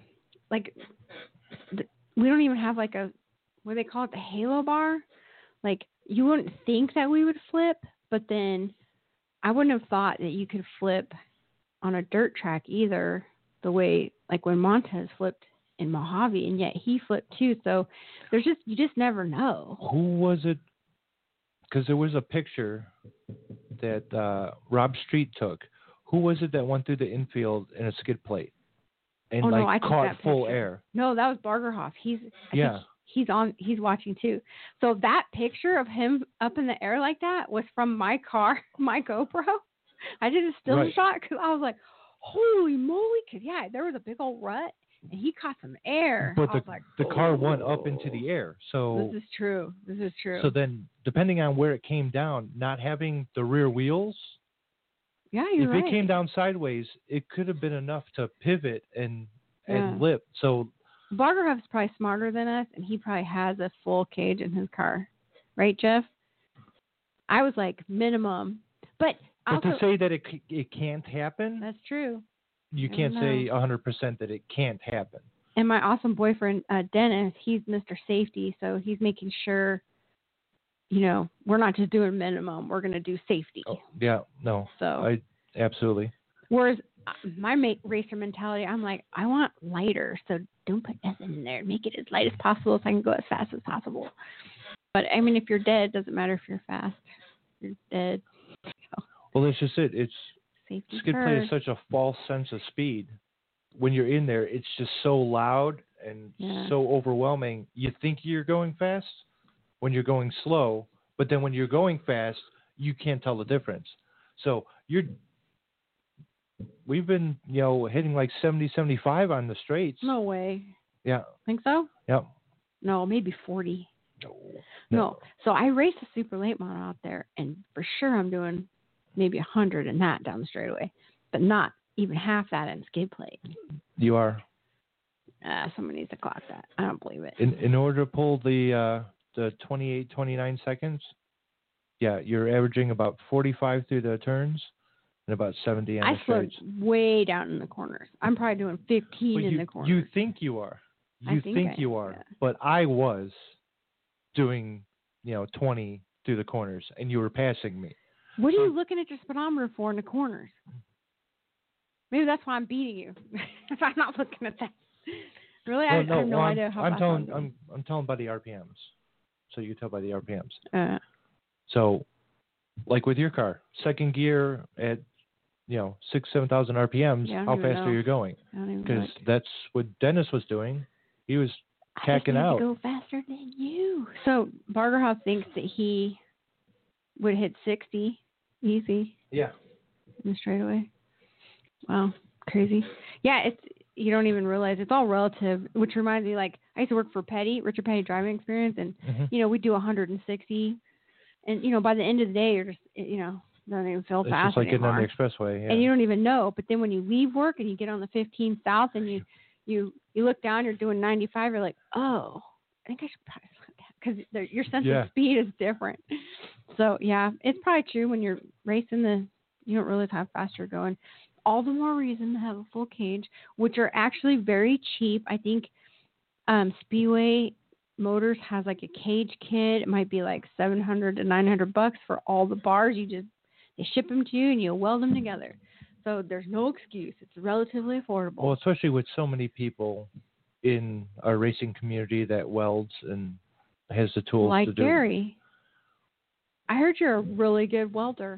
A: we don't even have what do they call it, the halo bar? You wouldn't think that we would flip, but then I wouldn't have thought that you could flip on a dirt track either, the way, when Montez flipped in Mojave, and yet he flipped too. So you just never know.
C: Who was it? Because there was a picture that Rob Street took Who was it that went through the infield in a skid plate and
A: Oh, no, I took
C: caught
A: that
C: full
A: picture.
C: air?
A: No, that was Bargerhoff.
C: Yeah.
A: He's watching too. So that picture of him up in the air like that was from my car, my GoPro. I did a still
C: Right.
A: shot because I was like, holy moly. Because, yeah, there was a big old rut and he caught some air.
C: But
A: I was like,
C: the car went up
A: "Oh,
C: into the air. So
A: This is true.
C: So then, depending on where it came down, not having the rear wheels,
A: Yeah, you're
C: if
A: right.
C: it came down sideways, it could have been enough to pivot and
A: Yeah.
C: lip. So
A: Bargerhoff's probably smarter than us, and he probably has a full cage in his car. Right, Jeff? I was like, minimum. But also,
C: to say that it can't happen,
A: that's true.
C: you
A: I
C: can't
A: don't
C: say 100% that it can't happen.
A: And my awesome boyfriend, Dennis, he's Mr. Safety, so he's making sure, we're not just doing minimum. We're going to do safety.
C: Oh, yeah, no,
A: So,
C: absolutely.
A: whereas my racer mentality, I'm like, I want lighter, so don't put nothing in there. Make it as light as possible so I can go as fast as possible. But, I mean, if you're dead, it doesn't matter if you're fast. You're dead. So,
C: Well, that's just it. It's
A: safety
C: skid plate is
A: first.
C: such a false sense of speed. When you're in there, it's just so loud and so overwhelming. You think you're going fast when you're going slow, but then when you're going fast, you can't tell the difference. So we've been, hitting like 70, 75 on the straights.
A: No way.
C: Yeah.
A: Think so?
C: Yep.
A: No, maybe 40.
C: No.
A: No. So I race a super late model out there, and for sure I'm doing maybe 100 in that down the straightaway, but not even half that in skid plate.
C: You are.
A: Someone needs to clock that. I don't believe it.
C: In order to pull the 28, 29 seconds, yeah, you're averaging about 45 through the turns and about 70 on the
A: I slowed
C: straights.
A: way down in the corners. I'm probably doing 15
C: Well,
A: in the corners.
C: You think you are.
A: I
C: You
A: think
C: you are.
A: yeah.
C: But I was doing, 20 through the corners, and you were passing me.
A: What are you looking at your speedometer for in the corners? Maybe that's why I'm beating you. If I'm not looking at that. Really, I have no idea how fast I'm doing.
C: I'm telling by the RPMs, so you can tell by the RPMs.
A: Uh,
C: So, like with your car, second gear at 7,000 RPMs.
A: Yeah, I don't
C: how
A: even
C: fast
A: know.
C: are you going?
A: I don't even
C: Because
A: look.
C: that's what Dennis was doing. He was
A: I
C: tacking
A: just need
C: out.
A: to go faster than you. So Bargerhoff thinks that he would hit 60 easy
C: Yeah.
A: in the straightaway. Wow, crazy. Yeah, you don't even realize it's all relative. Which reminds me, like I used to work for Richard Petty Driving Experience, and
C: Mm-hmm.
A: we do 160, and by the end of the day, you're just don't even feel
C: It's
A: fast
C: just like getting
A: anymore.
C: on the expressway. Yeah.
A: And you don't even know. But then when you leave work and you get on the 15 South and you look down, you're doing 95. You're like, oh, I think I should probably slow down because your sense
C: Yeah.
A: of speed is different. So yeah, it's probably true when you're racing you don't realize how fast you're going. All the more reason to have a full cage, which are actually very cheap. I think Speedway Motors has like a cage kit. It might be like $700 to $900 for all the bars. They ship them to you and you weld them together. So there's no excuse. It's relatively affordable.
C: Well, especially with so many people in our racing community that welds and has the tools
A: like
C: to do.
A: Gary. I heard you're a really good welder.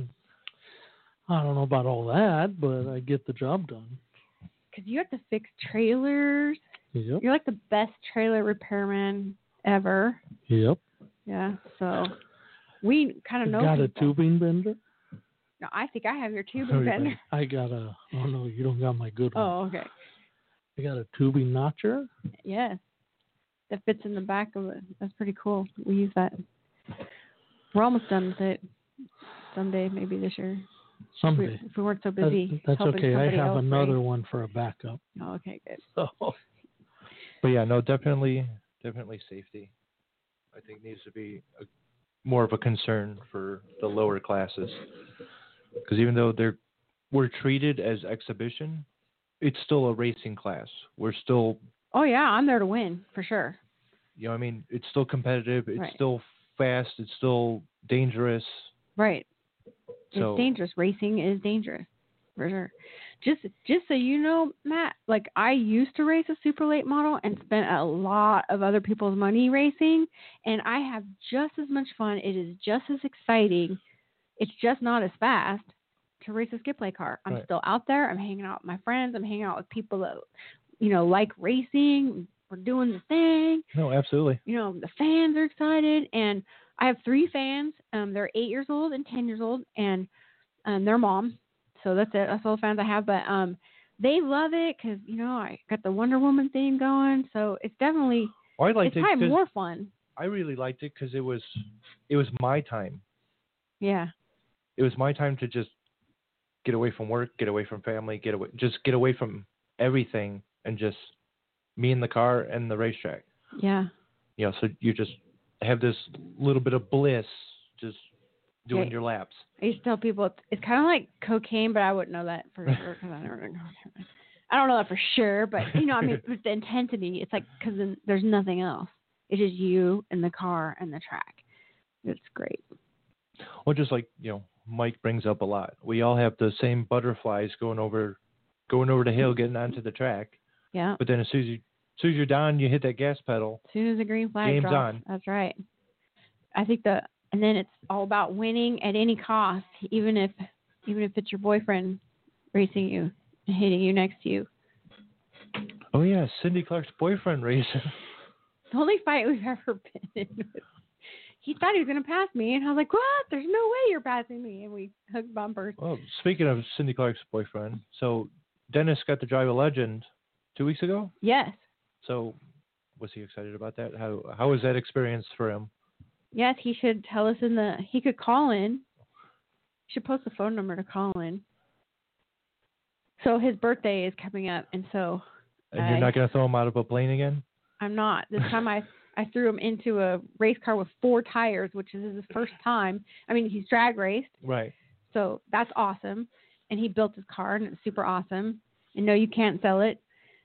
D: I don't know about all that, but I get the job done.
A: Because you have to fix trailers.
D: Yep.
A: You're like the best trailer repairman ever.
D: Yep.
A: Yeah, so we kind of know
D: Got a
A: people.
D: tubing bender?
A: No, I think I have your tubing bender.
D: I got oh no, you don't got my good one.
A: Oh, okay.
D: I got a tubing notcher.
A: Yes. That fits in the back of it. That's pretty cool. We use that. We're almost done with it. Someday, maybe this year.
D: Someday.
A: If we weren't so busy.
D: That's
A: helping
D: okay. I
A: somebody
D: have
A: else
D: another
A: race.
D: one for a backup.
A: Oh, okay, good.
D: So,
C: But yeah, no, definitely safety. I think needs to be more of a concern for the lower classes, because even though we're treated as exhibition, it's still a racing class. We're still.
A: Oh yeah, I'm there to win for sure.
C: It's still competitive. It's
A: Right.
C: still fast. It's still dangerous.
A: Right.
C: So,
A: It's dangerous. Racing is dangerous, for sure. Just so you know, Matt, like I used to race a super late model and spent a lot of other people's money racing, and I have just as much fun. It is just as exciting. It's just not as fast, to race a skid play car. I'm
C: Right.
A: still out there. I'm hanging out with my friends. I'm hanging out with people that, like racing. We're doing the thing.
C: No, absolutely.
A: The fans are excited, and I have 3 fans. They're 8 years old and 10 years old, and their mom. So that's it. That's all the fans I have. But they love it because I got the Wonder Woman theme going. So it's definitely
C: Well, I liked
A: it's
C: it
A: probably
C: 'cause
A: more fun.
C: I really liked it because it was my time.
A: Yeah.
C: It was my time to just get away from work, get away from family, get away from everything, and just me in the car and the racetrack.
A: Yeah.
C: So you just have this little bit of bliss just doing
A: Yeah.
C: your laps.
A: I used to tell people it's kind of like cocaine, but I wouldn't know that for sure because I never did cocaine. I don't know that for sure, but with the intensity, it's like because there's nothing else. It's just you and the car and the track. It's great.
C: Well, just like Mike brings up a lot. We all have the same butterflies going over the hill, getting onto the track.
A: Yeah.
C: But then as soon as you're down, you hit that gas pedal.
A: As soon as the green flag
C: Game's
A: drops,
C: on.
A: that's right. I think and then it's all about winning at any cost, even if it's your boyfriend racing you and hitting you next to you.
C: Oh yeah, Cindy Clark's boyfriend racing.
A: The only fight we've ever been in was he thought he was going to pass me, and I was like, what? There's no way you're passing me. And we hugged bumpers.
C: Well, speaking of Cindy Clark's boyfriend, so Dennis got to drive a Legend 2 weeks ago.
A: Yes.
C: So was he excited about that? How was that experience for him?
A: Yes, he should tell us he could call in. He should post the phone number to call in. So his birthday is coming up, and so.
C: And you're not going to throw him out of a plane again?
A: I'm not. This time I threw him into a race car with 4 tires, which is his first time. I mean, he's drag raced.
C: Right.
A: So that's awesome. And he built his car, and it's super awesome. And no, you can't sell it.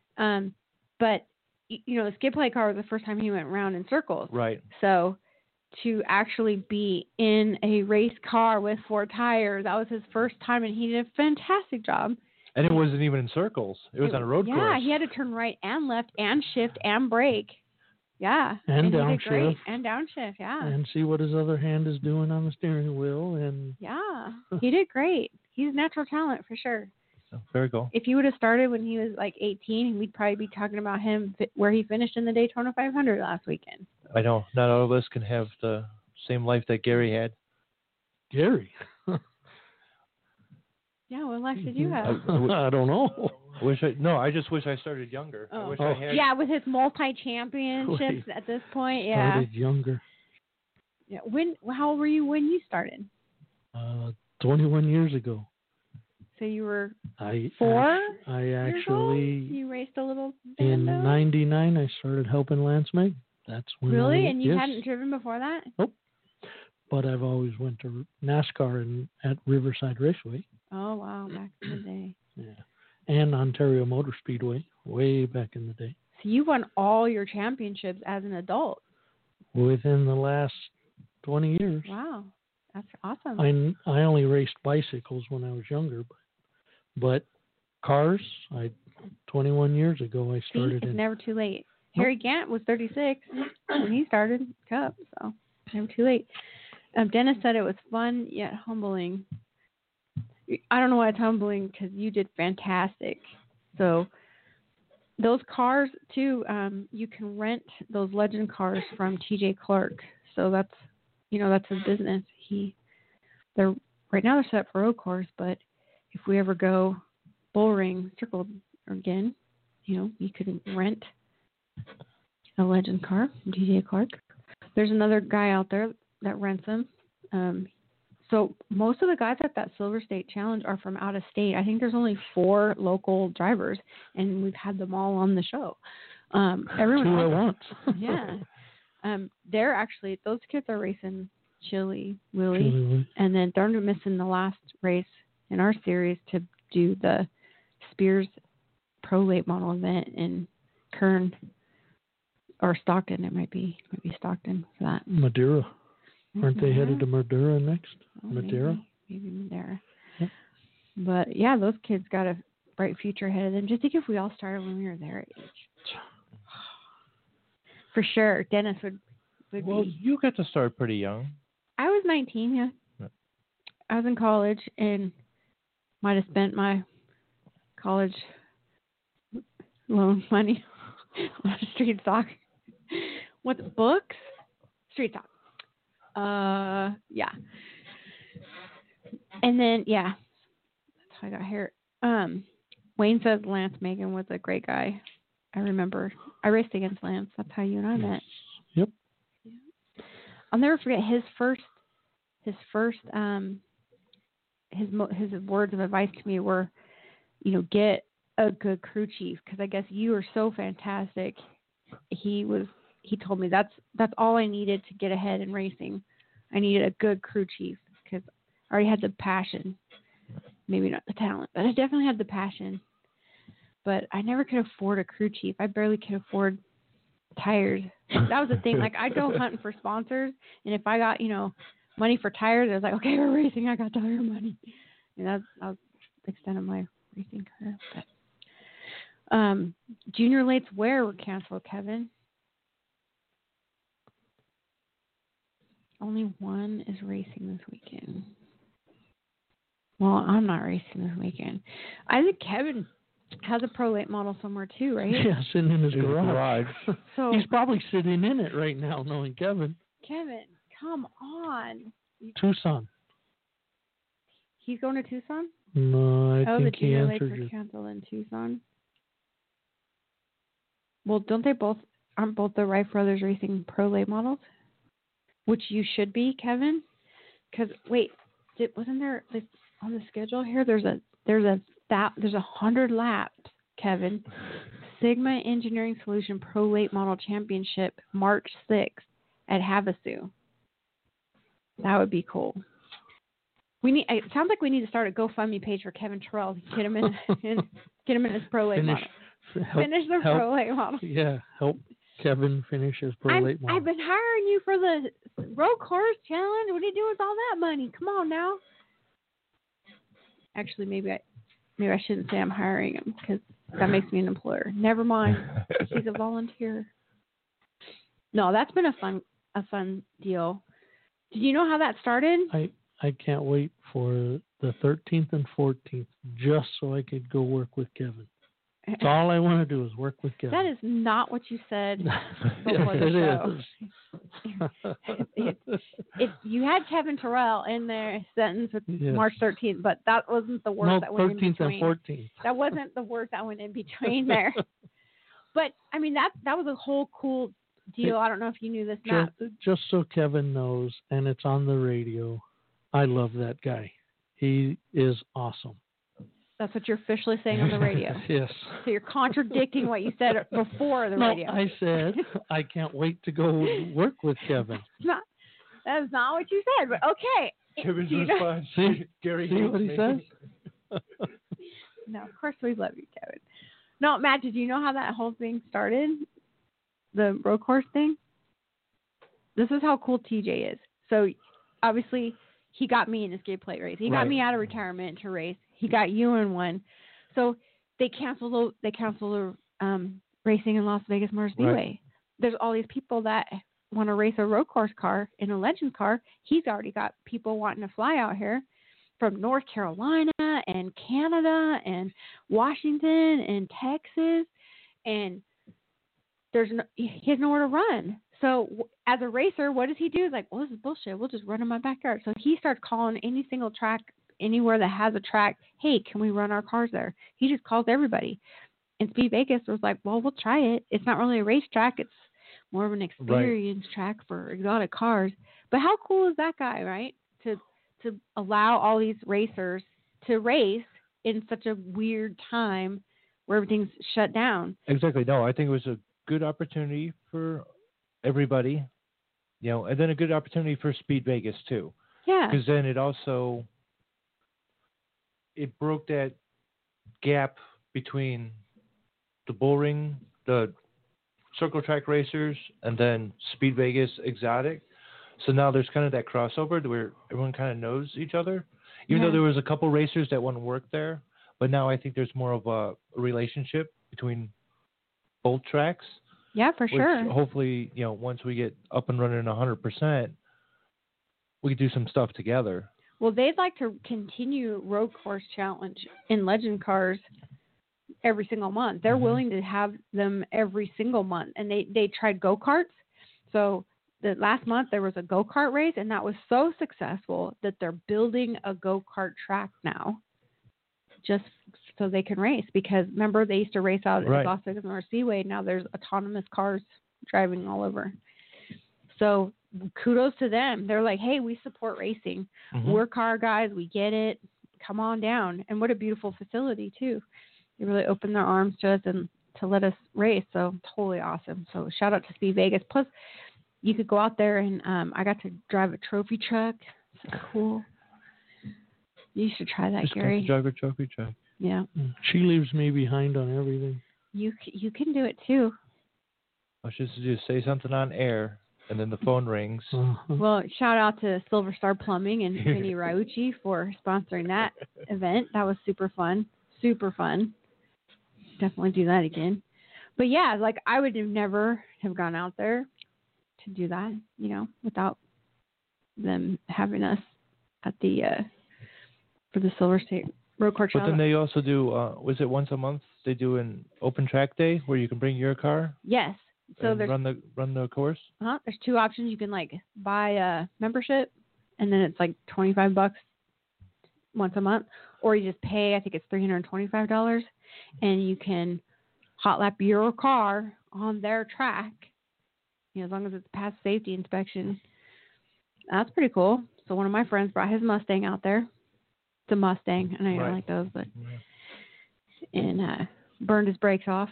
A: But, the skid play car was the first time he went around in circles.
C: Right.
A: So to actually be in a race car with 4 tires, that was his first time, and he did a fantastic job.
C: And it wasn't even in circles. It was on a road course.
A: Yeah, he had to turn right and left and shift and brake. Yeah.
D: And
A: he did
D: downshift.
A: great. And downshift, yeah.
D: And see what his other hand is doing on the steering wheel. And
A: yeah, he did great. He's a natural talent for sure.
C: So, very cool.
A: If he would have started when he was like 18, we'd probably be talking about him where he finished in the Daytona 500 last weekend.
C: I know. Not all of us can have the same life that Gary had.
D: Gary.
A: Yeah, what life did you have?
D: I don't know.
C: I just wish I started younger. I wish I had.
A: Yeah, with his multi-championships at this point, yeah.
D: Started younger.
A: Yeah. How old were you when you started?
D: 21 years ago.
A: So you were
D: 4? I
A: years
D: actually,
A: old? You raced a little
D: in
A: bando?
D: 99, I started helping Lance Meg. That's when
A: Really? And you
D: yes.
A: hadn't driven before that?
D: Nope. But I've always went to NASCAR at Riverside Raceway.
A: Oh, wow, back in the day.
D: Yeah. And Ontario Motor Speedway, way back in the day.
A: So you won all your championships as an adult.
D: Within the last 20 years.
A: Wow, that's awesome.
D: I only raced bicycles when I was younger, but cars, 21 years ago I started
A: it's
D: in.
A: never too late. Harry Gant was 36 when he started Cup, so never too late. Dennis said it was fun yet humbling. I don't know why it's humbling because you did fantastic. So those cars too, you can rent those Legend cars from TJ Clark. So that's his business. They're right now they're set up for road course, but if we ever go bullring circle again, you could rent a Legend car from TJ Clark. There's another guy out there that rents them. So most of the guys at that Silver State Challenge are from out of state. I think there's only 4 local drivers, and we've had them all on the show. Everyone
D: 2 at once.
A: Yeah. They're actually, those kids are racing Chili Willy, and then they're missing the last race in our series to do the Spears Pro Late Model event in Kern or Stockton. It might be Stockton for that.
D: Madeira. Aren't they headed to Madeira next?
A: Oh,
D: Madeira?
A: Maybe Madeira.
D: Yeah.
A: But yeah, those kids got a bright future ahead of them. Just think if we all started when we were their age. For sure. Dennis would
C: Well,
A: be.
C: you got to start pretty young.
A: I was 19, yeah. I was in college, and Might have spent my college loan money on street stock. What's books? Street stock. Yeah. And then that's how I got here. Wayne says Lance Megan was a great guy. I remember I raced against Lance. That's how you and I met.
D: Yep.
A: I'll never forget his words of advice to me were, get a good crew chief, because I guess you are so fantastic. He told me that's all I needed to get ahead in racing. I needed a good crew chief because I already had the passion. Maybe not the talent, but I definitely had the passion. But I never could afford a crew chief. I barely could afford tires. That was the thing. Like, I'd go hunting for sponsors, and if I got, money for tires, I was like, okay, we're racing. I got tire money. And that was the extent of my racing career. But, junior lates where were canceled, Kevin? Only one is racing this weekend. Well, I'm not racing this weekend. I think Kevin has a pro late model somewhere too, right?
D: Yeah, sitting in his garage.
A: So
D: he's probably sitting in it right now, knowing Kevin.
A: Kevin, come on.
D: Tucson.
A: He's going to Tucson?
D: No, I think
A: the
D: he
A: junior lates
D: answered
A: are
D: you.
A: canceled in Tucson. Well, aren't both the Wright brothers racing pro late models? Which you should be, Kevin. Because wait, wasn't there on the schedule here? There's 100 laps, Kevin. Sigma Engineering Solution Pro Late Model Championship, March 6th at Havasu. That would be cool. It sounds like we need to start a GoFundMe page for Kevin Terrell. Get him in his pro late model. Finish the pro late model.
D: Yeah, help Kevin finish his pro late model.
A: I've been hiring you for the road course challenge. What are you doing with all that money? Come on now. Actually, maybe I shouldn't say I'm hiring him because that makes me an employer. Never mind. He's a volunteer. No, that's been a fun deal. Did you know how that started?
D: I can't wait for the 13th and 14th just so I could go work with Kevin. That's all I want to do is work with Kevin.
A: That is not what you said before the show. You had Kevin Terrell in their sentence with March 13th, but that wasn't the word that went in between. 13th and 14th. That wasn't the word that went in between there. But, I mean, that was a whole cool deal. I don't know if you knew this, Matt.
D: Just so Kevin knows, and it's on the radio, I love that guy. He is awesome.
A: That's what you're officially saying on the radio.
D: Yes.
A: So you're contradicting what you said before the radio.
D: I said I can't wait to go work with Kevin.
A: That is not what you said, but okay.
C: Kevin's response. Gary,
D: see what he says?
A: No, of course we love you, Kevin. No, Matt, did you know how that whole thing started? The road course thing? This is how cool TJ is. So obviously he got me in a skid plate race. He got me out of retirement to race. He got you in one. So they canceled the racing in Las Vegas Motor Speedway. Right. There's all these people that want to race a road course car in a Legends car. He's already got people wanting to fly out here from North Carolina and Canada and Washington and Texas, and he has nowhere to run. So as a racer, what does he do? He's like, well, this is bullshit. We'll just run in my backyard. So he starts calling any single track, anywhere that has a track, hey, can we run our cars there? He just calls everybody. And Speed Vegas was like, well, we'll try it. It's not really a race track. It's more of an experience track for exotic cars. But how cool is that guy, right? To allow all these racers to race in such a weird time where everything's shut down.
C: Exactly. No, I think it was a good opportunity for everybody, and then a good opportunity for Speed Vegas too.
A: Yeah.
C: Because then it broke that gap between the bullring, the circle track racers, and then Speed Vegas exotic. So now there's kind of that crossover where everyone kind of knows each other. Even though there was a couple racers that want to work there, but now I think there's more of a relationship between both tracks.
A: Yeah, for sure.
C: Hopefully, once we get up and running 100%, we can do some stuff together.
A: Well, they'd like to continue road course challenge in legend cars every single month. They're willing to have them every single month. And they tried go-karts. So the last month there was a go-kart race, and that was so successful that they're building a go-kart track now just so they can race. Because remember, they used to race out at Las Vegas North Speedway. Now there's autonomous cars driving all over. So kudos to them. They're like, hey, we support racing. We're car guys. We get it. Come on down. And what a beautiful facility, too. They really opened their arms to us and to let us race. So totally awesome. So shout out to Speed Vegas. Plus, you could go out there and I got to drive a trophy truck. It's cool. You should try that, Gary.
C: Just drive a trophy truck.
A: Yeah.
D: She leaves me behind on everything.
A: You can do it, too.
C: All she has to do is say something on air, and then the phone rings.
A: Well, shout out to Silver Star Plumbing and Vinny Raucci for sponsoring that event. That was super fun. Super fun. Definitely do that again. But yeah, like I would have never have gone out there to do that, you know, without them having us at the for the Silver State Road Course.
C: But then they also do, was it once a month? They do an open track day where you can bring your car.
A: Yes. So
C: and
A: there's
C: run the course.
A: There's two options. You can like buy a membership, and then it's like $25 once a month, or you just pay. I think it's $325, and you can hot lap your car on their track. You know, as long as it's past safety inspection. That's pretty cool. So one of my friends brought his Mustang out there. It's a Mustang. I know you don't like those, but and burned his brakes off.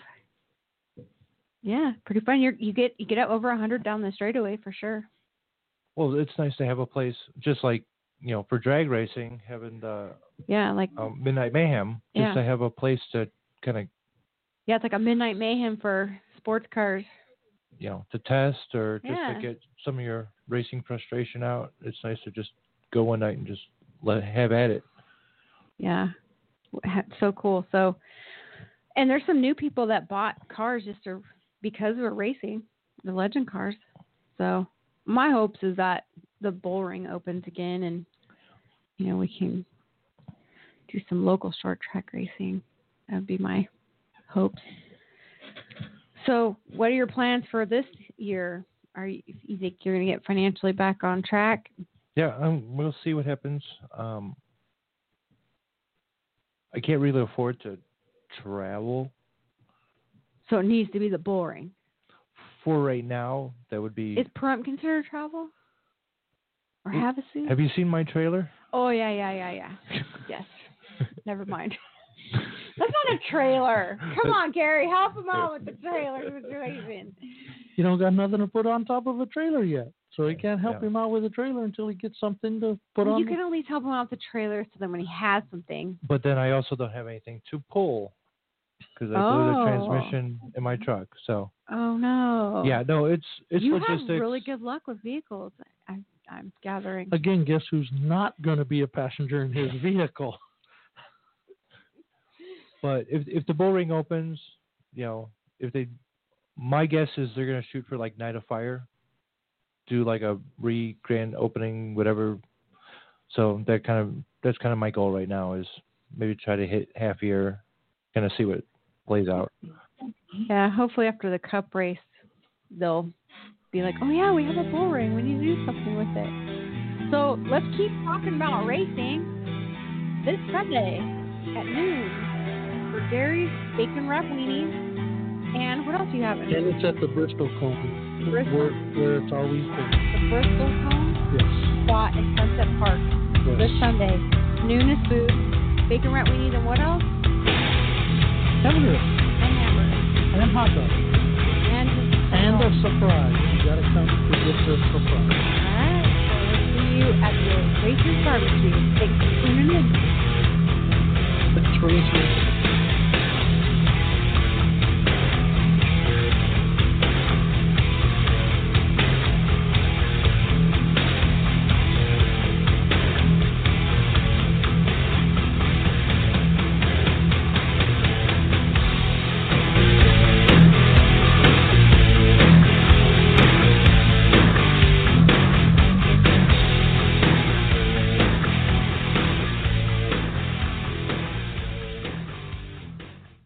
A: Yeah, pretty fun. You get up over 100 down the straightaway for sure.
C: Well, it's nice to have a place just like, you know, for drag racing, having the Midnight Mayhem, just to have a place to kind of.
A: Yeah, it's like a Midnight Mayhem for sports cars.
C: You know, to test or just to get some of your racing frustration out. It's nice to just go one night and just have at it. Yeah,
A: so cool. So, and there's some new people that bought cars just because we're racing the legend cars. So my hopes is that the bull ring opens again and, you know, we can do some local short track racing. That would be my hopes. So what are your plans for this year? You think you're going to get financially back on track?
C: Yeah, we'll see what happens. I can't really afford to travel.
A: So it needs to be the bull ring.
C: For right now, that would be.
A: Is Pahrump considered travel? Or Havasu?
C: Have you seen my trailer?
A: Oh, yeah. Yes. Never mind. That's not a trailer. Come on, Gary. Help him out with the trailer situation.
D: You don't got nothing to put on top of a trailer yet. So he can't help him out with a trailer until he gets something to put on.
A: You can at least help him out with the trailer so then when he has something.
C: But then I also don't have anything to pull because I blew the transmission in my truck. So.
A: Oh, no.
C: Yeah, no, it's
A: you
C: logistics.
A: You have really good luck with vehicles, I'm gathering.
D: Again, guess who's not going to be a passenger in his vehicle?
C: But if the bull ring opens, you know, my guess is they're going to shoot for like Night of Fire, do like a grand opening, whatever. So that's kind of my goal right now is maybe try to hit half year, kind of see what plays out.
A: Yeah, hopefully after the Cup race, they'll be like, oh yeah, we have a bull ring. We need to do something with it. So let's keep talking about racing this Sunday at noon for Gary's Bacon Wrap Weenies. And what else do you have?
D: And it's at the Bristol Cone, where it's always been.
A: The Bristol Cone?
D: Yes.
A: Spot in Sunset Park this Sunday. Noon is food, Bacon Wrap Weenies, and what else?
D: Hamburgers.
A: And hamburgers.
D: And hot dogs. And a surprise. You got to come to get the surprise.